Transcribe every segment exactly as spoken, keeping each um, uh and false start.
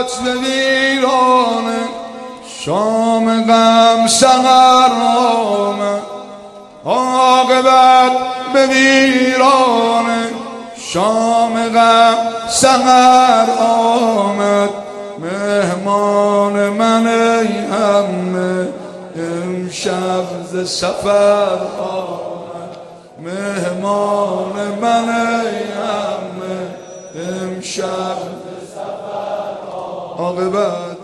عاقبت به ویرانه، شام غم سحر آمد. عاقبت به ویرانه، شام غم سحر آمد. مهمان من ای عمه، امشب ز سفر آمد. مهمان من ای عمه، امشب ز سفر آمد. عاقبت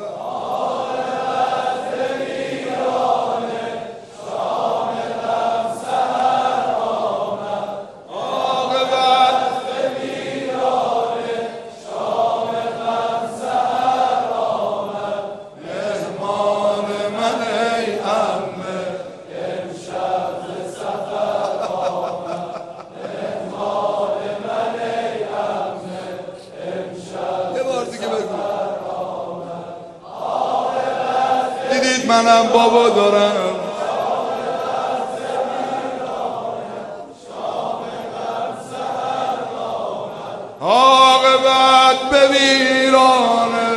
منم بابا دارم. عاقبت به ویرانه،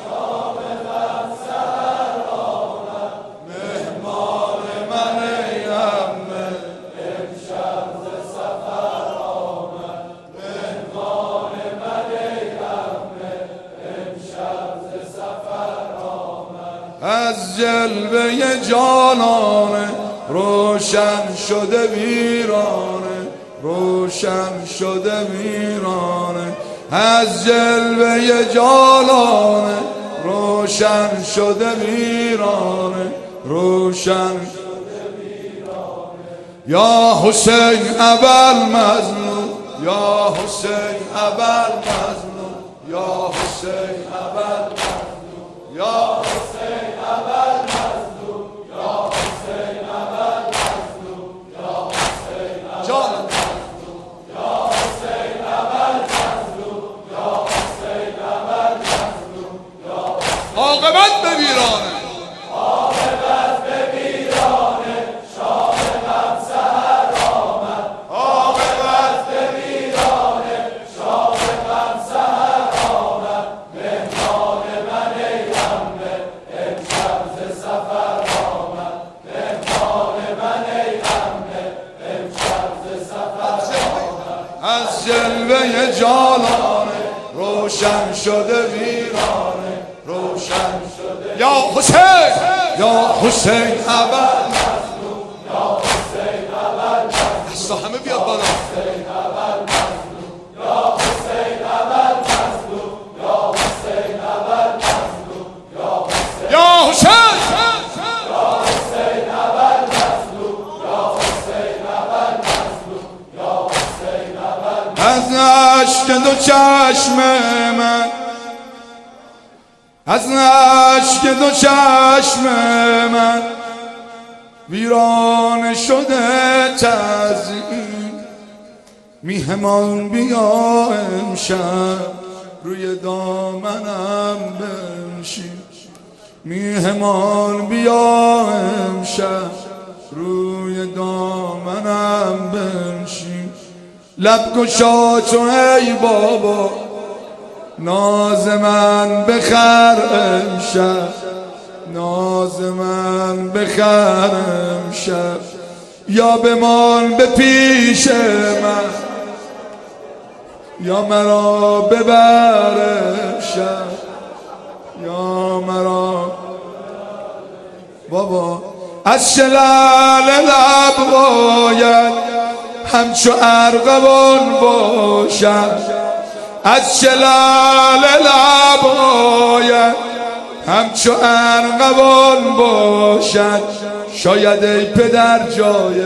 مهمان من ای عمه، امشب ز سفر آمد. مهمان من ای عمه، امشب ز سفر آمد. از جلوه جانانه روشن شده ویرانه، روشن شده ویرانه. از جلوه جانانه روشن شده ویرانه، روشن شده ویرانه. یا حسین ابا المظلوم، یا حسین ابا المظلوم، یا حسین ابا المظلوم، یا حسین ابا المظلوم، یا حسین ابا المظلوم، یا حسین ابا المظلوم، یا حسین ابا المظلوم، یا حسین ابا المظلوم، یا عاقبت به ویرانه، عاقبت به ویرانه. شام غم سحر آمد. عاقبت به ویرانه، شام غم سحر آمد. مهمان من ای عمه، امشب ز سفر آمد. مهمان من ای عمه، امشب ز سفر آمد. از جلوه جانانه روشن شده ویرانه، روشن شده. یا حسین، یا حسین ابا المظلوم، یا حسین ابا المظلوم. دستا همه بیاد بالا. حسین ابا المظلوم، یا حسین ابا المظلوم، یا حسین ابا المظلوم، یا حسین، یا حسین، یا حسین ابا المظلوم، یا حسین ابا المظلوم، یا حسین ابا المظلوم. از اشک دو چشم من، از اشک دو چشم من ویران شده تزیین. میهمان بیا امشب روی دامنم بنشین. میهمان بیا امشب روی دامنم بنشین. لب گشا تو ای بابا، ناز من بخر امشب، ناز من بخر امشب. یا بمان به پیش من، یا مرا ببر امشب، یا مرا. بابا از شلال لب باید همچو ارغوان باشد. از شلال لب باید همچو ارغوان باشد. شاید ای پدر جای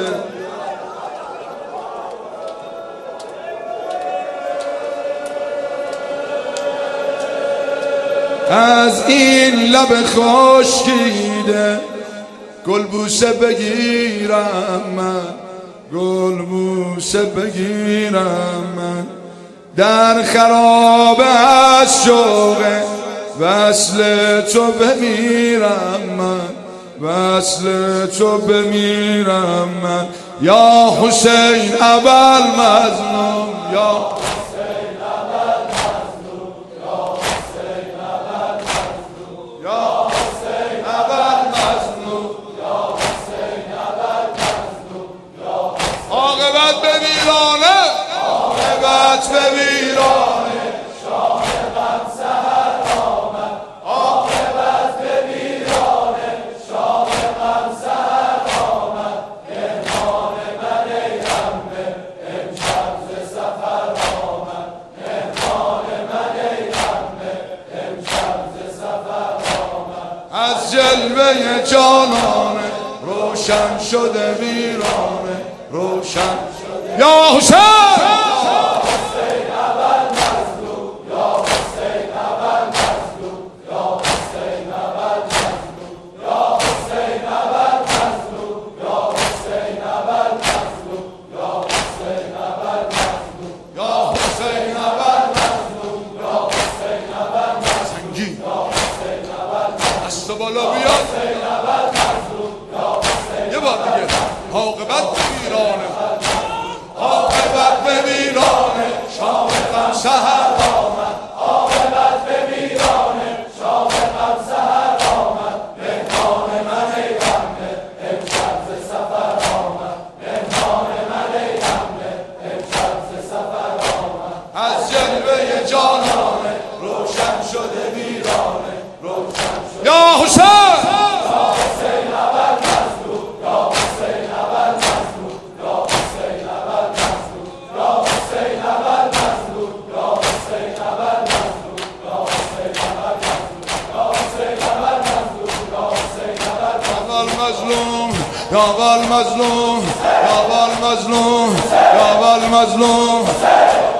از این لب خشکیده گل بوسه بگیرم من، گل بوسه بگیرم من. در خراب از شوق وصل تو بمیرم من، وصل تو بمیرم من. یا حسین ابا المظلوم، یا حسین ابا المظلوم، یا حسین ابا المظلوم. جلوه جانانه روشن شده ویرانه روشن یا حسین بالا بیاد یه بار دیگه عاقبت به ویرانه عاقبت به ویرانه شام غم سحر آمد عاقبت به ویرانه شام غم سحر آمد مهمان من ای غمه امشب ز سفر آمد مهمان من ای غمه امشب ز سفر آمد از جلوه جانانه روشن شده ویرانه روشن شده یا حسین یا ول مظلوم یا ول مظلوم یا ول مظلوم